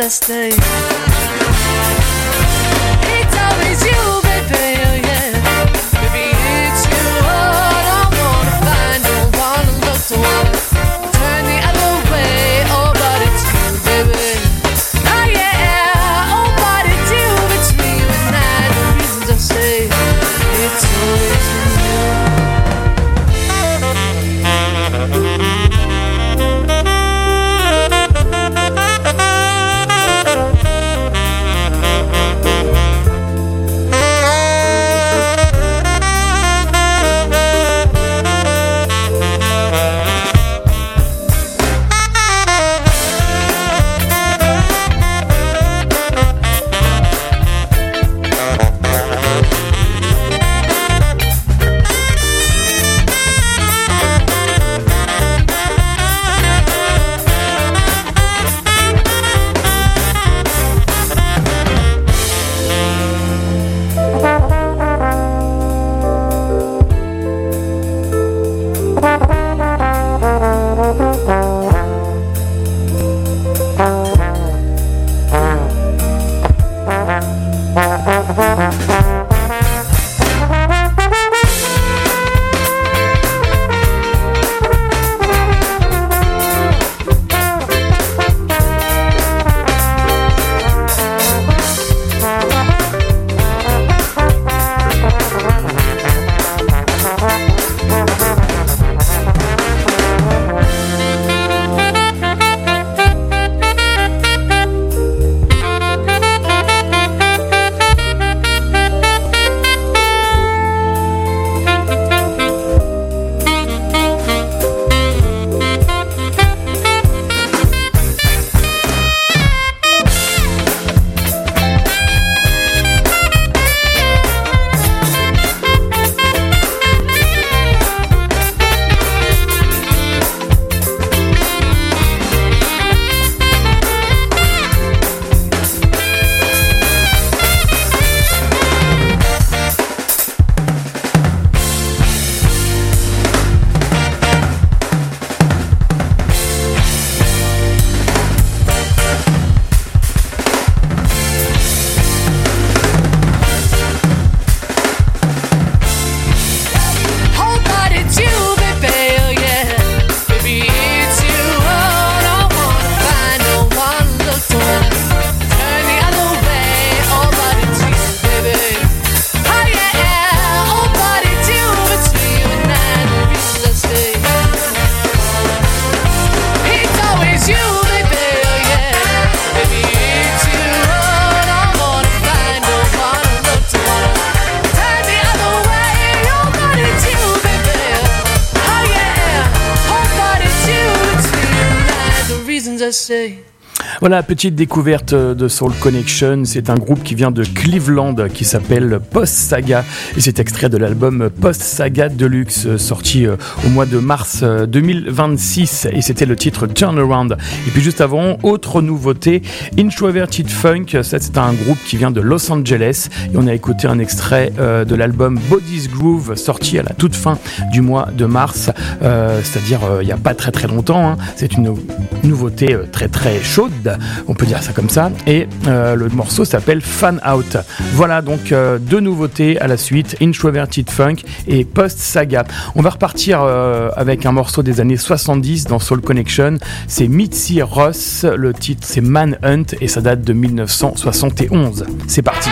I stay. It's always you, baby, oh yeah. Baby, it's you, oh, I don't wanna find, don't wanna look toward, turn the other way, oh, but it's you, baby. Oh yeah, oh, but it's you, it's me, you and I, the reasons I say, it's always you. Voilà, petite découverte de Soul Connection. C'est un groupe qui vient de Cleveland qui s'appelle Post Saga et c'est extrait de l'album Post Saga Deluxe sorti au mois de mars 2026 et c'était le titre Turnaround. Et puis juste avant, autre nouveauté, Introverted Funk. Ça, c'est un groupe qui vient de Los Angeles et on a écouté un extrait de l'album Body's Groove sorti à la toute fin du mois de mars, c'est-à-dire il n'y a pas très très longtemps, hein. C'est une nouveauté très très chaude, on peut dire ça comme ça, et le morceau s'appelle Fan Out. Voilà donc deux nouveautés à la suite, Introverted Funk et Post Saga. On va repartir avec un morceau des années 70 dans Soul Connection, c'est Mitzi Ross, le titre c'est Manhunt et ça date de 1971. C'est parti.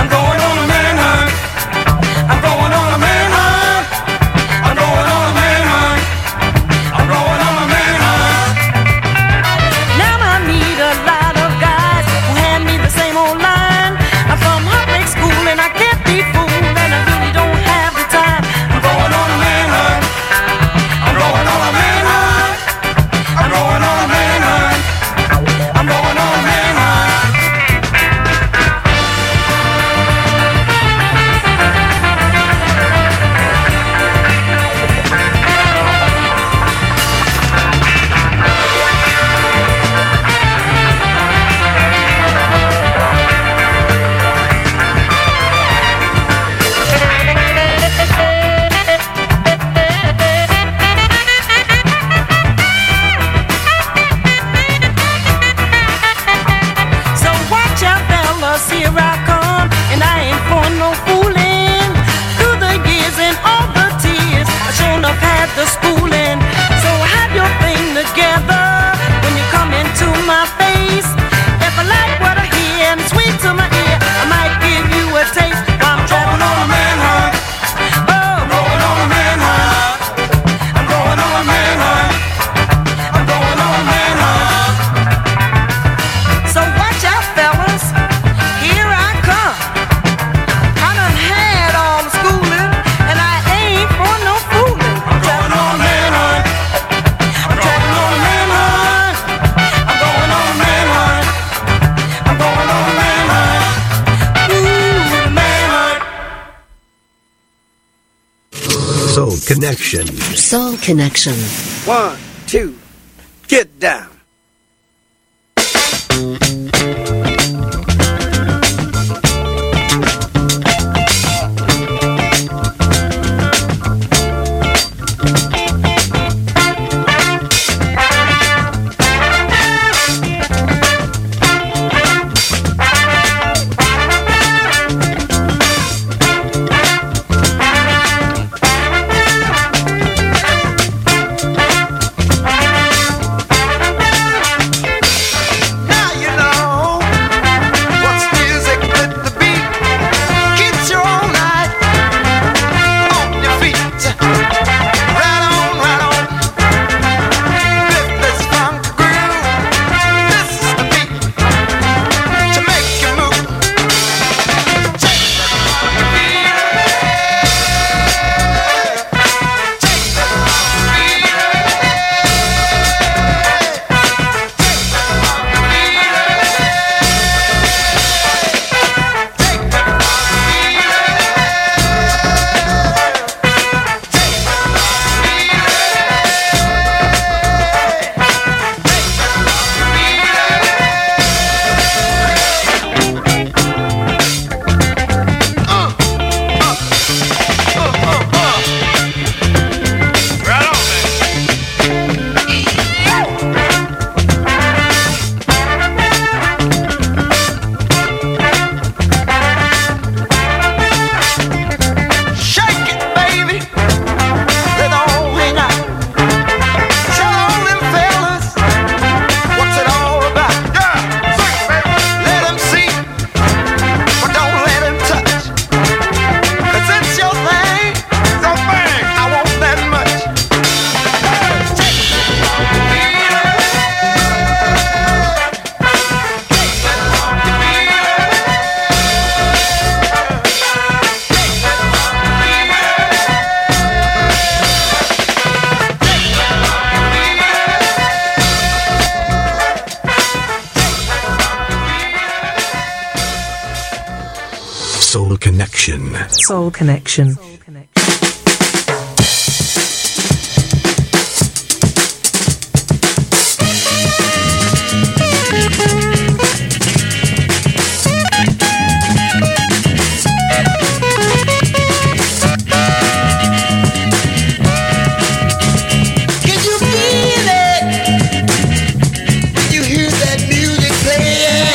I'm going on a manhunt. Soul Connection. Soul Connection. 1, 2, get down. Soul Connection. Soul Connection.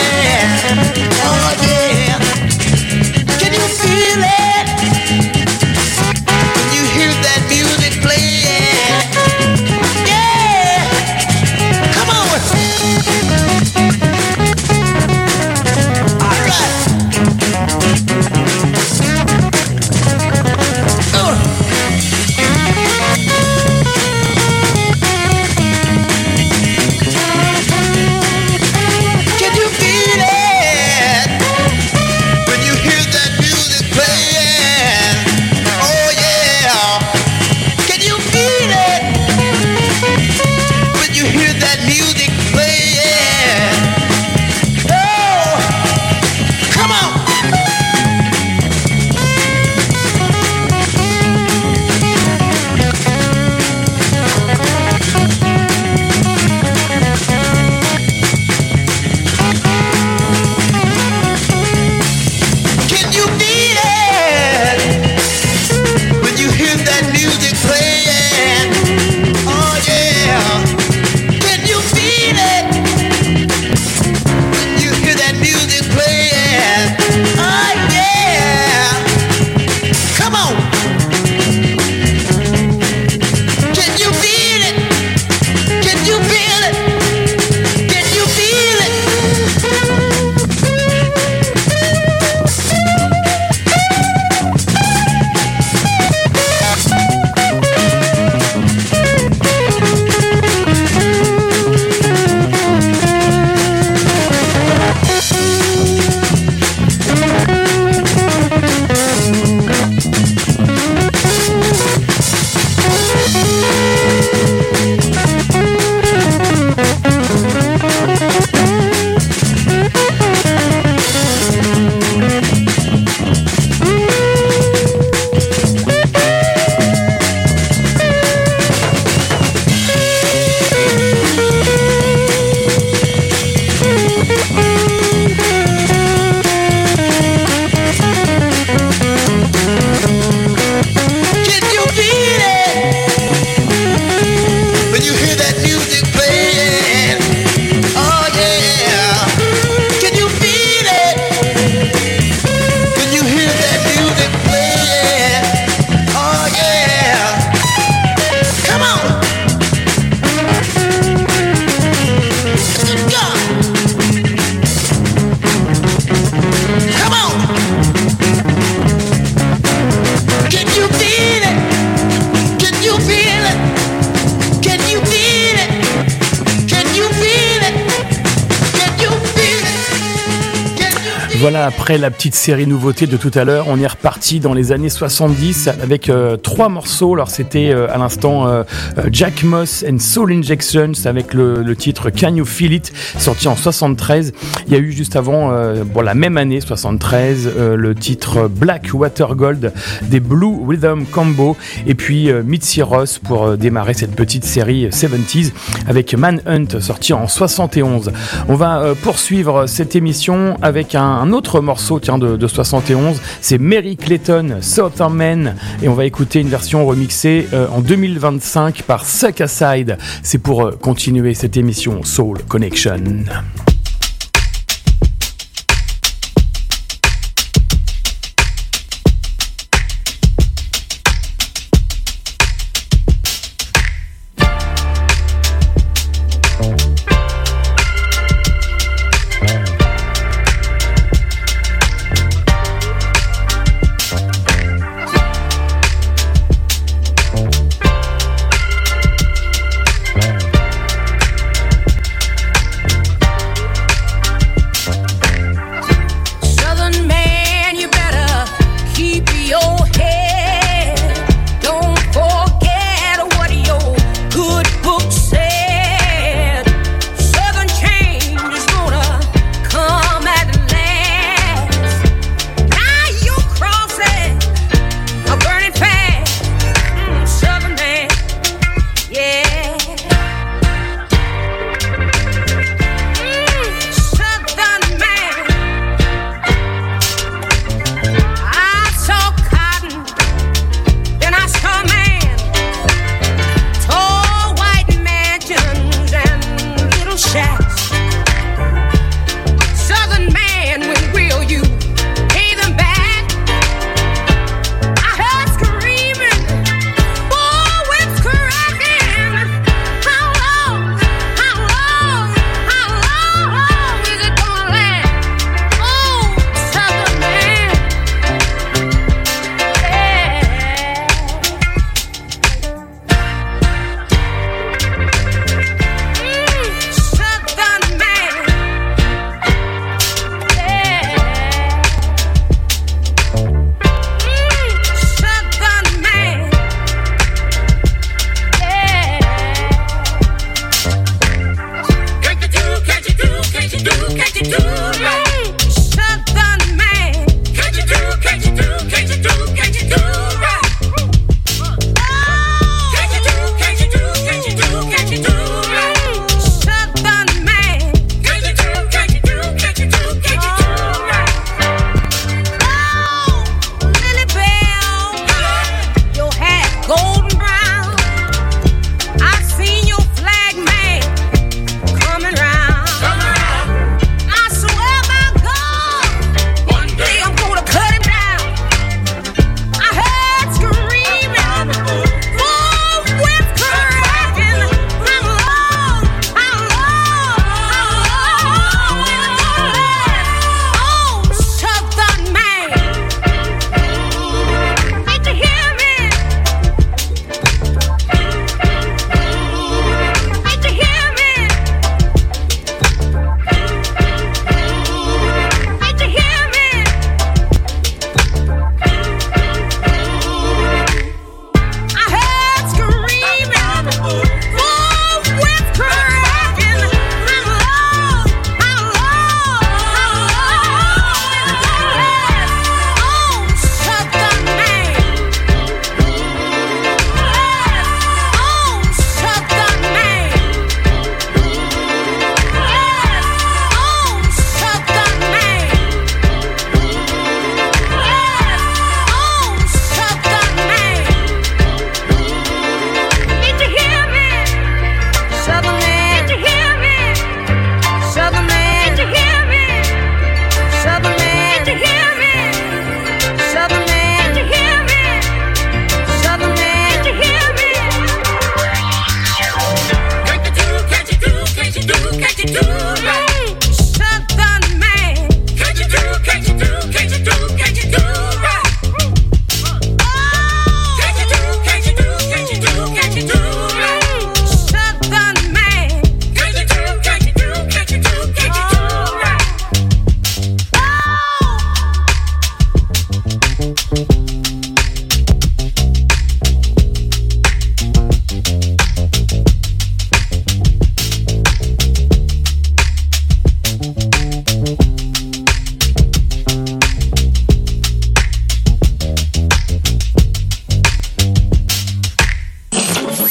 Can you feel it? Voilà, après la petite série nouveauté de tout à l'heure, on est reparti dans les années 70 avec 3 morceaux. Alors c'était à l'instant Jack Moss and Soul Injections avec le titre Can You Feel It, sorti en 73. Il y a eu juste avant, la même année 73, le titre Black Water Gold des Blue Rhythm Combo, et puis Mitzi Ross pour démarrer cette petite série 70s avec Manhunt, sorti en 71. On va poursuivre cette émission avec un autre morceau de 71, c'est Mary Clayton, Southern Man, et on va écouter une version remixée en 2025 par Suck Aside. C'est pour continuer cette émission Soul Connection.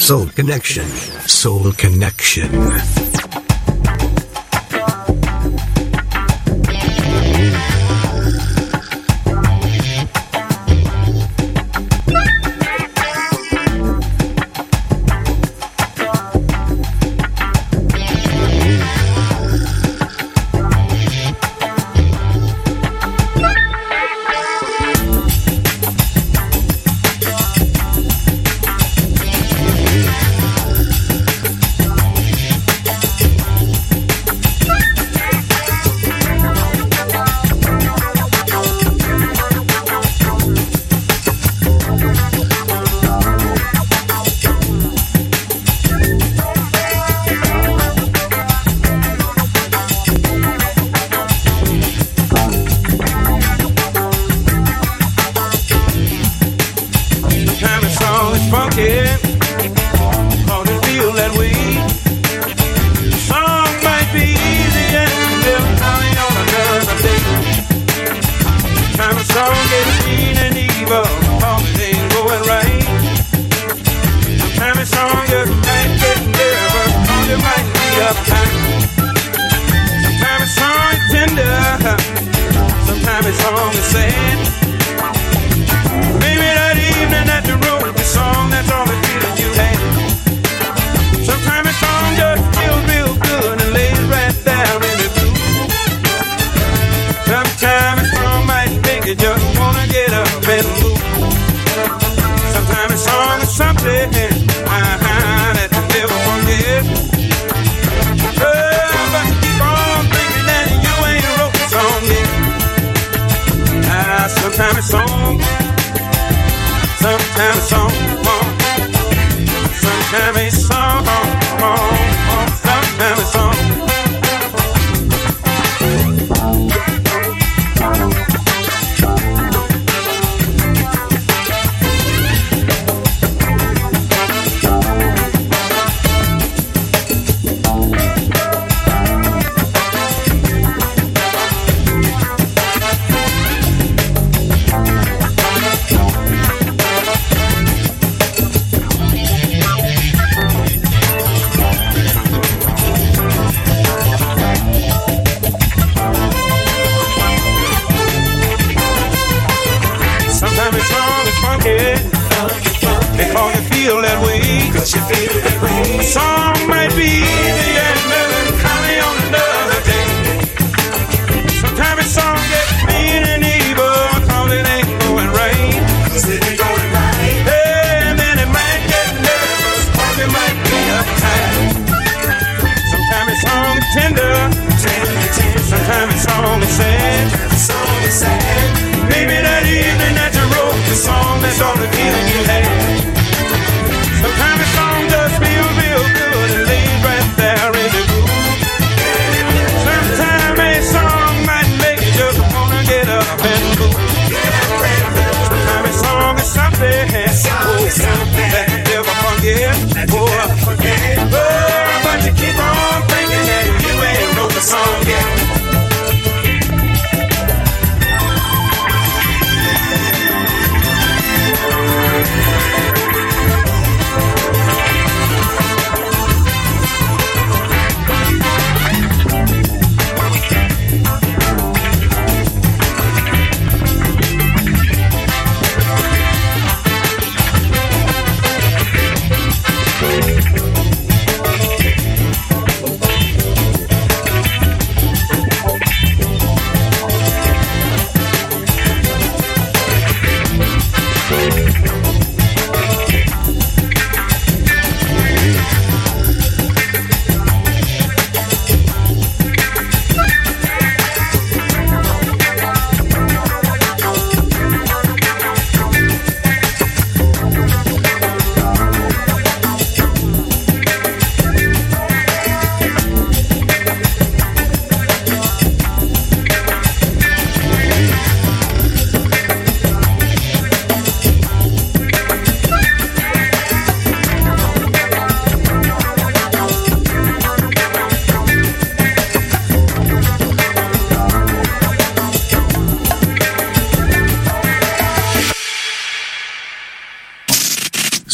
Soul Connection. Soul Connection. Sometimes it's all the feeling you had. Sometimes it's all just me.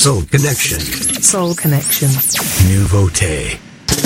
Soul Connection. Soul Connection. Nouveauté.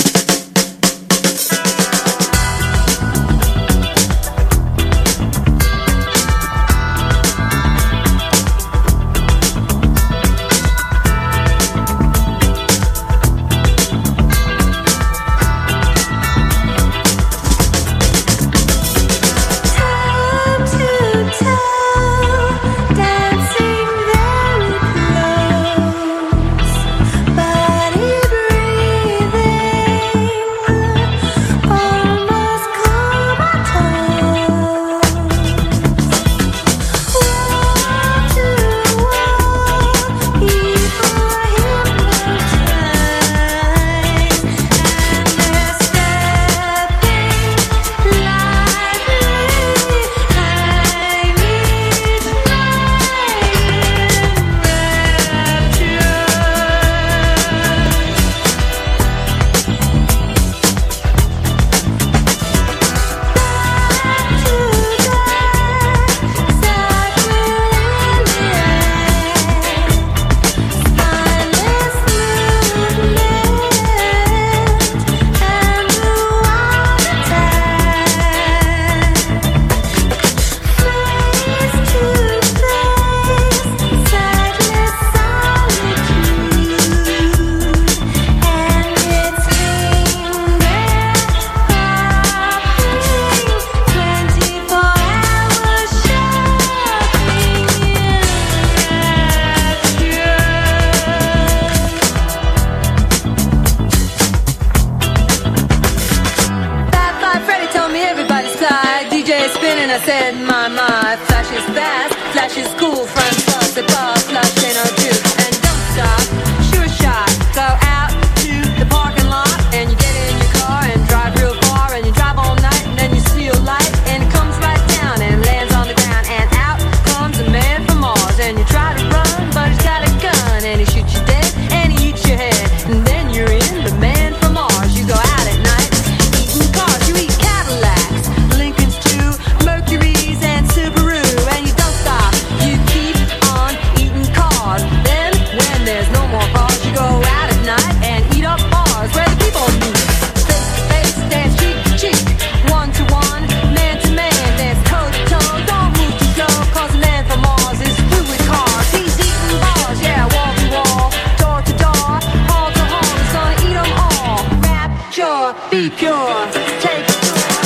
I said, my, flash is fast, flash is cool, front plus, the bar, flash ain't no juice. And don't stop, shoot a shot, go out to the parking lot, and you get in your car and drive real far, and you drive all night, and then you see a light, and it comes right down and lands on the ground, and out comes a man from Mars, and you try to run, but he's got a gun, and he shoots you dead, and he eats your head, and then you're in the man from Mars. You go out at night, eating cars, you eat Cadillacs, Lincolns too, Mercury's and Subaru, and you don't stop, you keep on eating cars. Then when there's no more cars, you go out at night and eat up bars where the people meet. Face to face, dance cheek to cheek, one to one, man to man, dance toe to toe. Don't move too slow, cause the man from Mars is through with cars. He's eating bars, yeah, wall to wall, door to door, hall to hall. He's gonna eat them all. Rapture, be pure, take it.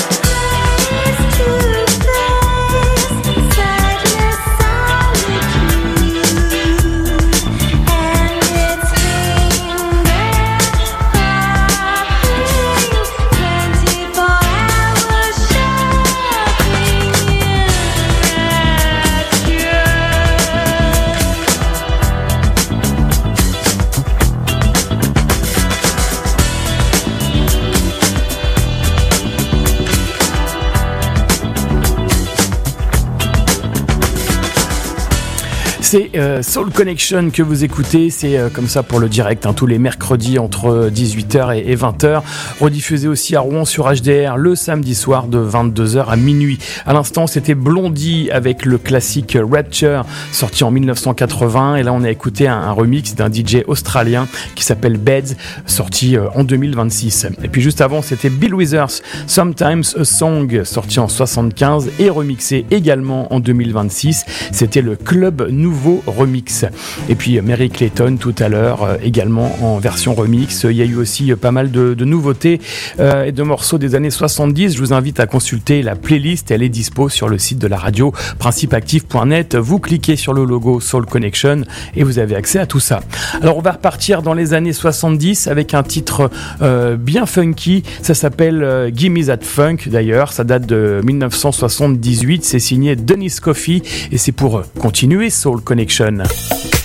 C'est Soul Connection que vous écoutez, c'est comme ça pour le direct, tous les mercredis entre 18h et 20h, rediffusé aussi à Rouen sur HDR le samedi soir de 22h à minuit. À l'instant, c'était Blondie avec le classique Rapture, sorti en 1980, et là on a écouté un remix d'un DJ australien qui s'appelle Beds, sorti en 2026. Et puis juste avant, c'était Bill Withers, Sometimes a Song, sorti en 75 et remixé également en 2026. C'était le Club Nouveau remix. Et puis Mary Clayton tout à l'heure, également en version remix. Il y a eu aussi pas mal de nouveautés et de morceaux des années 70. Je vous invite à consulter la playlist, elle est dispo sur le site de la radio, principeactif.net. Vous cliquez sur le logo Soul Connection et vous avez accès à tout ça. Alors on va repartir dans les années 70 avec un titre bien funky. Ça s'appelle Gimme That Funk d'ailleurs, ça date de 1978, c'est signé Dennis Coffey et c'est pour continuer Soul Connection.